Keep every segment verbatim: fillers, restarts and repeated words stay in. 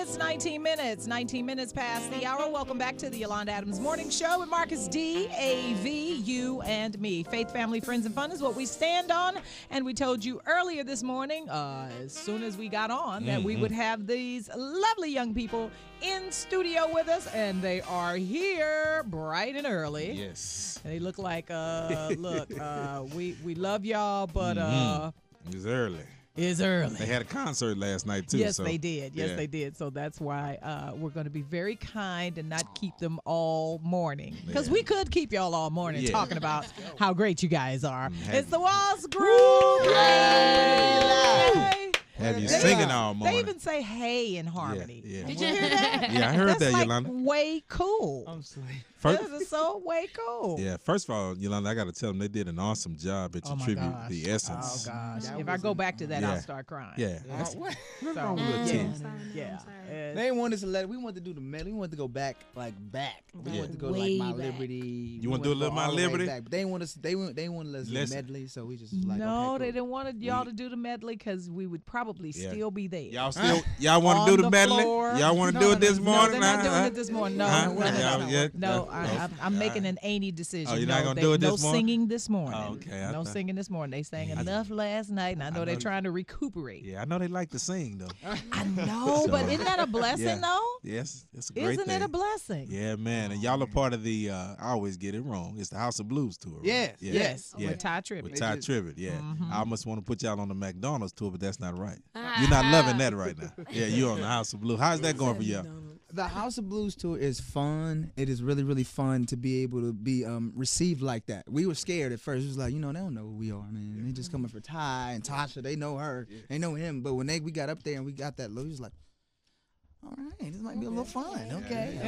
minutes, nineteen minutes, nineteen minutes past the hour. Welcome back to the Yolanda Adams Morning Show with Marcus D, A V, you, and me. Faith, family, friends, and fun is what we stand on. And we told you earlier this morning, uh, as soon as we got on, that mm-hmm. we would have these lovely young people in studio with us, and they are here bright and early. Yes. And they look like, uh, look, uh, we, we love y'all, but mm-hmm. uh, it's early. It's early. They had a concert last night, too. Yes, so, they did. Yes, yeah. they did. So that's why uh, we're going to be very kind and not keep them all morning. Because yeah. we could keep y'all all morning yeah. talking about how great you guys are. Mm-hmm. It's the Walls Group. Yay! Yay! Have you they, singing all morning. They even say hey in harmony. Yeah, yeah. Did you hear that? Yeah, I heard That's that, like Yolanda. way cool. I'm sorry. First, this is so way cool. Yeah, first of all, Yolanda, I got to tell them they did an awesome job at oh your tribute, gosh. The Essence. Oh, gosh. That if I go back to that, yeah. I'll start crying. Yeah. yeah. So, What's wrong with little yeah. teens? Yeah. yeah. They wanted us to let. We wanted to do the medley. We wanted to go back, like back. We Yeah. wanted to go Way like My back. Liberty. You want to do a little My Liberty? Back. But they want us. They want. They wanted us to do Listen. medley. So we just was like, no, okay, they cool. didn't want y'all We- to do the medley because we would probably Yeah. still be there. Y'all still, y'all want to do the, the medley? floor. Y'all want to No, do no, it this no, morning? No, they're not Uh-huh. doing it this morning. No, Huh? no, no, no, Yeah, no. yeah. No, I, Oh. I'm, I'm making an Aney decision. Oh, you're no, not gonna they, do it no this morning? singing this morning. Oh, okay. I No thought- singing this morning. They sang Yeah. enough last night, and I know, I they're know- trying to recuperate. Yeah, I know they like to sing, though. I know, So- but isn't that a blessing, Yeah. though? Yes, it's a great Isn't thing. it a blessing? Yeah, man. And y'all are part of the, uh, I always get it wrong, it's the House of Blues tour. Right? Yes, Yeah. Yes, Yeah. with Ty Tribbett. With They Ty just- Tribbett, yeah. Mhm. I almost want to put y'all on the McDonald's tour, but that's not right. Ah. You're not loving that right now. Yeah, you're on the House of Blues. How's that going for y'all? The House of Blues tour is fun. It is really, really fun to be able to be um, received like that. We were scared at first. It was like, you know, they don't know who we are, man. They just coming for Ty and Tasha. They know her. They know him. But when they we got up there and we got that look, it was like, all right, this might be a little fun. Okay.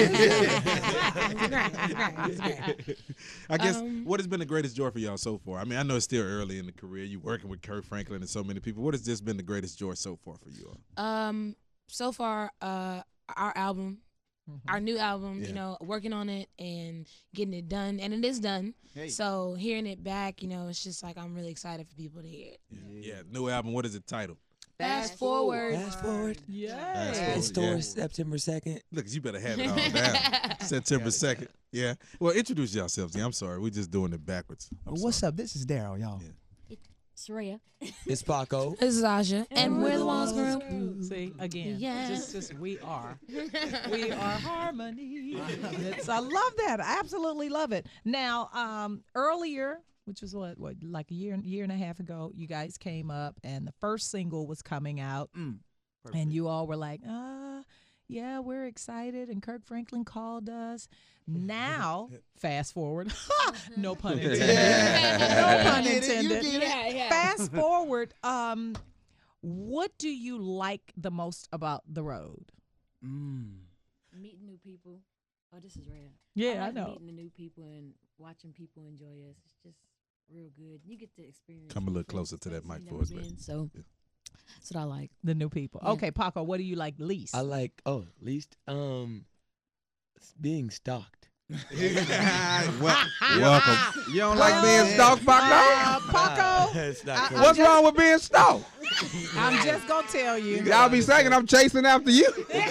I guess Um, what has been the greatest joy for y'all so far? I mean, I know it's still early in the career. You working with Kirk Franklin and so many people. What has just been the greatest joy so far for you all? Um, so far, uh, our album, our new album, Yeah. you know, working on it and getting it done, and it is done. Hey. So hearing it back, you know, it's just like I'm really excited for people to hear it. Yeah, yeah. New album. What is it titled? Fast forward. Fast forward. Yay. Fast It forward. stores Yeah. September second. Look, you better have it all down. September second. Yeah. Well, introduce yourselves. Yeah, I'm sorry. We're just doing it backwards. I'm Well, what's sorry. up? This is Daryl, y'all. Yeah. Soraya. It's Paco. This is Aja. And we're the Walls Group. See, again, Yes. just, just we are. We are harmony. It's, I love that. I absolutely love it. Now, um, earlier, which was what, what, like a year, year and a half ago, you guys came up and the first single was coming out, Mm, and you all were like, uh, yeah, we're excited. And Kirk Franklin called us. Now, fast forward, no pun intended. Yeah. No pun You get it, you intended. get it. Yeah, yeah. Fast forward, um, what do you like the most about the road? Mm. Meeting new people. Oh, this is rare. Yeah, I, like know. Meeting the new people and watching people enjoy us. It's just real good. You get to experience. Come a new little closer to that places mic you've for us, never baby. been, So Yeah. that's what I like. The new people. Yeah. Okay, Paco, what do you like least? I like oh least um s- being stalked. well, welcome. You don't Well, like being stalked, Paco? Uh, Paco, It's not I- cool. I'm What's just- wrong with being stalked? I'm just going to tell you. Y'all be saying I'm chasing after you.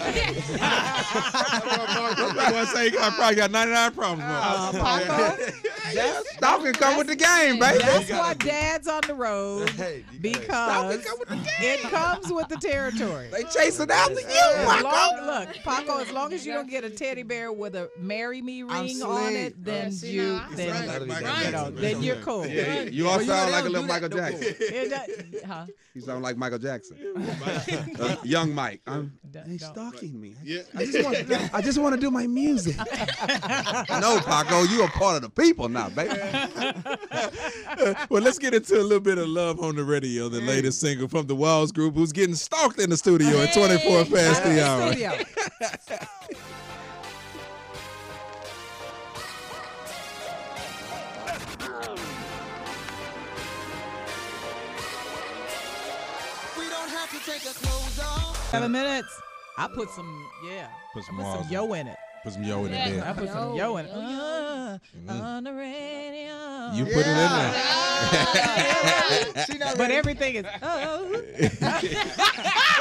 I was say I probably got ninety-nine problems. Uh, bro. Paco, Yeah, stalking come with the game, baby. that's why Dad's on the road, Hey, you gotta- because come with the it comes with the territory. They chasing after you, As long, Paco. look, Paco, as long as you don't get a teddy bear with a "Marry Me" ring on slick. it, then see, you, now I- then Right. you Right. know, then you're cool. Yeah, you, you all Well, you know sound they like a don't little do that Michael no more. Jackson. It does- huh? You sound like Michael Jackson. Uh, young Mike. I'm, Don't- they don't. stalking me. Yeah. I just want. I just want to do my music. No, Paco, you a part of the people now, baby. Well, let's get into a little bit of love on the radio. The latest single from the Walls Group, who's getting stalked in the studio at twenty-four past Out of the the hour. studio. Seven minutes. I put some, yeah. Put some I put walls some yo in it. Put some yo in it I there. put some yo in it. Yo, yo, yo. Uh, Mhm. On the radio. You put it in there. She not But ready. everything is, oh.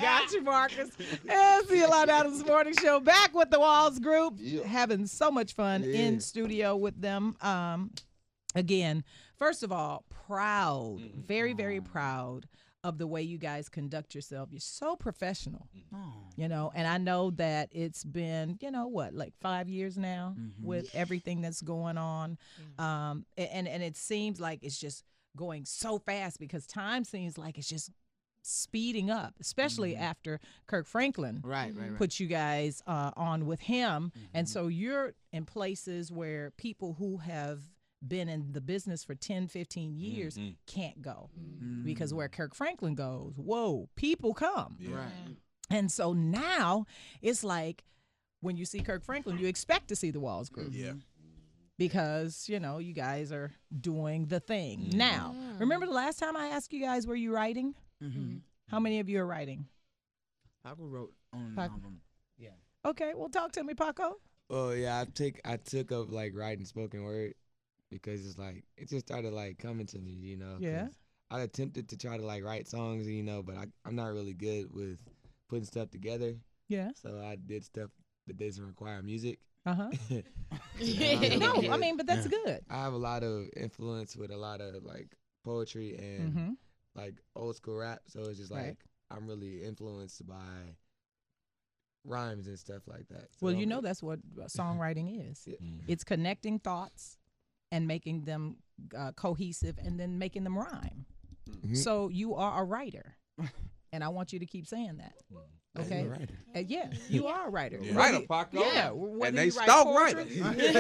Got you, Marcus. It's the Yolanda Adams Morning Show. Back with the Walls Group. Having so much fun Yeah. in studio with them. Um, again, first of all, proud, very, very proud of the way you guys conduct yourself. You're so professional, you know, and I know that it's been, you know, what, like five years now with everything that's going on. Um, a- and, and it seems like it's just going so fast because time seems like it's just speeding up, especially after Kirk Franklin Right, right, right. put you guys uh, on with him. And so you're in places where people who have been in the business for ten, fifteen years can't go because where Kirk Franklin goes, whoa, people come. Right. And so now it's like when you see Kirk Franklin, you expect to see the Walls Group. Yeah. Because, you know, you guys are doing the thing. Now, remember the last time I asked you guys, were you writing? Mm-hmm. How many of you are writing? Paco wrote on Pac- um, Okay, well, talk to me, Paco. Well, yeah, I take I took up like writing spoken word because it's like it just started like coming to me, you know. 'cause Yeah. I attempted to try to like write songs, you know, but I I'm not really good with putting stuff together. Yeah. So I did stuff that doesn't require music. Uh-huh. Yeah. No, I mean, but that's good. I have a lot of influence with a lot of like poetry and Mm-hmm. like old school rap, so it's just Right. like I'm really influenced by rhymes and stuff like that. So Well, you I'm- know that's what uh, songwriting is. Yeah. It's connecting thoughts and making them uh, cohesive and then making them rhyme. Mhm. So you are a writer. And I want you to keep saying that. I'm a Okay? writer. Uh, yeah, you are a writer. Yeah. Writer, Whether- Paco. Yeah. whether And they you write stalk poetry-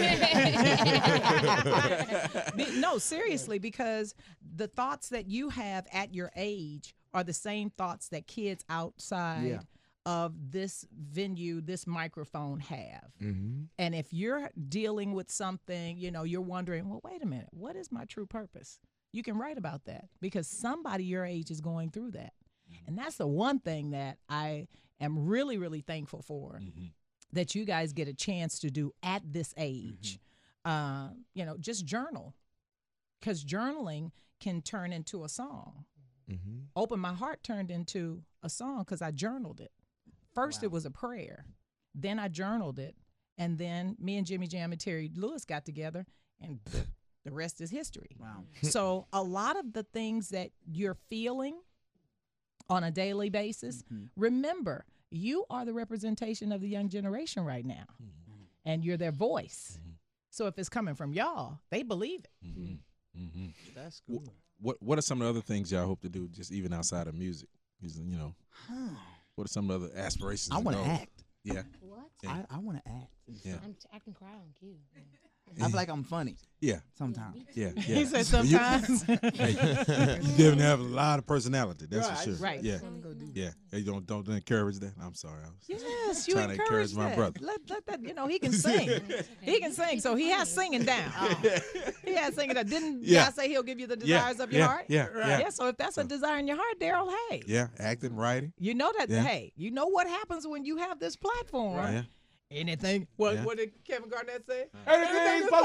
writers. Be- no, seriously, because the thoughts that you have at your age are the same thoughts that kids outside Yeah. of this venue, this microphone have. Mm-hmm. And if you're dealing with something, you know, you're wondering, well, wait a minute, what is my true purpose? You can write about that because somebody your age is going through that. And that's the one thing that I am really, really thankful for that you guys get a chance to do at this age. Uh, you know, just journal because journaling can turn into a song. Mm-hmm. Open My Heart turned into a song because I journaled it. First, it was a prayer. Then I journaled it. And then me and Jimmy Jam and Terry Lewis got together, and pff, the rest is history. Wow. So a lot of the things that you're feeling on a daily basis, Mm-hmm. remember, you are the representation of the young generation right now, and you're their voice. So if it's coming from y'all, they believe it. Mm-hmm. That's Wh- good. What What are some of the other things y'all hope to do, just even outside of music? Is, You know, what are some of the other aspirations? I and want to goals? act. Yeah, What? Yeah. I, I want to act. yeah, I'm t- I can cry on cue. I feel like I'm funny yeah, sometimes. yeah. yeah. He said Well, you- sometimes. Hey, you definitely have a lot of personality. That's Right, I for sure. just- Right. Yeah, Wanna go do yeah. Hey, don't don't encourage that. I'm sorry. I was Yes, you trying to encourage, encourage my that. brother. Let, let that, you know, he can sing. He can sing, so he has singing down. He has singing down. Didn't Yeah. God say he'll give you the Yeah, desires of your yeah, heart? yeah, yeah. Yeah, so if that's a desire in your heart, Daryl, hey, Yeah, acting, writing. you know that, Yeah. hey, you know what happens when you have this platform. Yeah. Anything. What, Yeah. what did Kevin Garnett say? Anything is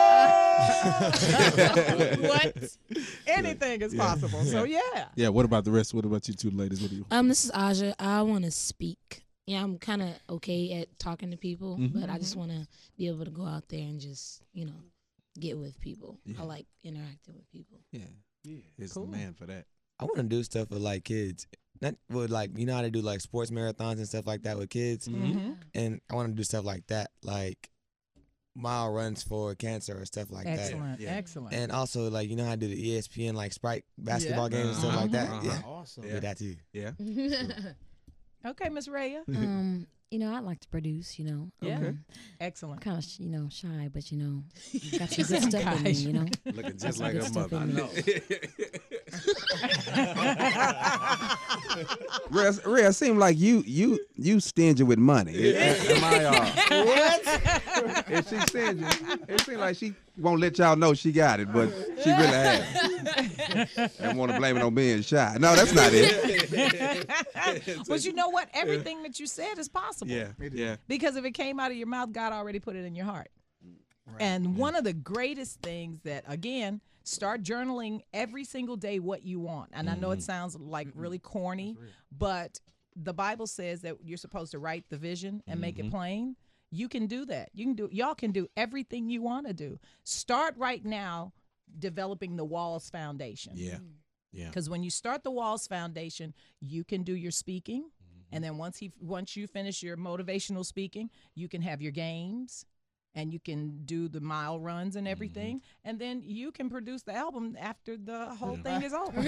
possible. What? Anything is Yeah. possible. So, yeah. Yeah. What about the rest? What about you two ladies? What do you? Um, this is Aja. I want to speak. Yeah, I'm kind of okay at talking to people, Mhm. but I just want to be able to go out there and just, you know, get with people. Yeah. I like interacting with people. Yeah, yeah. It's Cool. the man for that. I want to do stuff with like kids, not with like you know how to do like sports marathons and stuff like that with kids, Mm-hmm. and I want to do stuff like that, like mile runs for cancer or stuff like that. Excellent. Yeah. Excellent. And also like you know how to do the E S P N like Sprite basketball Yeah. games and stuff like that. Uh-huh. Yeah, Awesome. Yeah. do that too. Yeah. Okay, Miss Raya. um, you know, I like to produce. You know, Yeah. um, Excellent. kind of you know shy, but you know, got She some good said stuff in me. guys. You know, Looking Got just some like good her stuff mother. in me. Rhea, Rhea, seem like you you you stingy with money. Am I? Uh, what? If she stingy, it seems like she won't let y'all know she got it, but she really has. And want to blame it on being shy. No, that's not it. But you know what? Everything that you said is possible. Yeah. Yeah. Because if it came out of your mouth, God already put it in your heart. And one of the greatest things that, again, start journaling every single day what you want. And I know it sounds like really corny, but the Bible says that you're supposed to write the vision and make Mm-hmm. it plain. You can do that. You can do. Y'all can do everything you want to do. Start right now developing the Walls Foundation. Yeah. Yeah. Because when you start the Walls Foundation, you can do your speaking, and then once he once you finish your motivational speaking, you can have your games, and you can do the mile runs and everything, and then you can produce the album after the whole thing is over.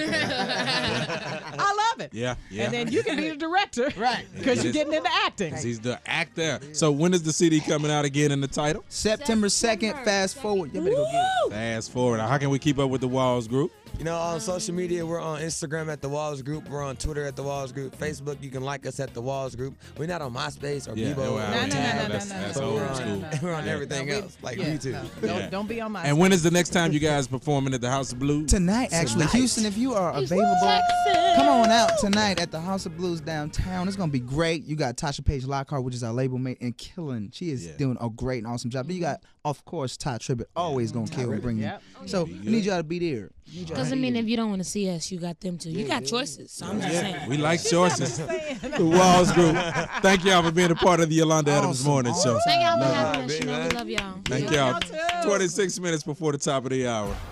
I love it. Yeah. Yeah. And then you can be the director, right? Because It you're is- getting into acting. 'Cause he's the actor. So when is the C D coming out again in the title? September second, fast forward. You better go get it. Fast forward. How can we keep up with the Walls Group? You know, on social media, we're on Instagram at The Walls Group. We're on Twitter at The Walls Group. Facebook, you can like us at The Walls Group. We're not on MySpace or Yeah, Bebo. no, or I No, no, no, already no, have. no, That's- no, no. that's But old we're on, school. we're on Yeah. everything No, we- else, like yeah, YouTube. no, don't, Yeah. don't be on my. And when is the next time you guys performing at the House of Blues? Tonight, actually, Houston, if you are available, come on out tonight at the House of Blues downtown. It's gonna be great. You got Tasha Page Lockhart, which is our label mate, and killing. She is Yeah. doing a great and awesome job. But you got, of course, Ty Tribbett, always gonna kill and bring you. Yep. So we need y'all to be there. We need y'all to Doesn't be mean there. if you don't want to see us, you got them too. You got choices. So I'm just Yeah, saying. we like choices. The Walls Group. Thank y'all for being a part of the Yolanda Adams Awesome, Morning Show. awesome. Thank y'all for Love having you, us. You know man. we love y'all. Thank Love y'all. y'all too. twenty-six minutes before the top of the hour.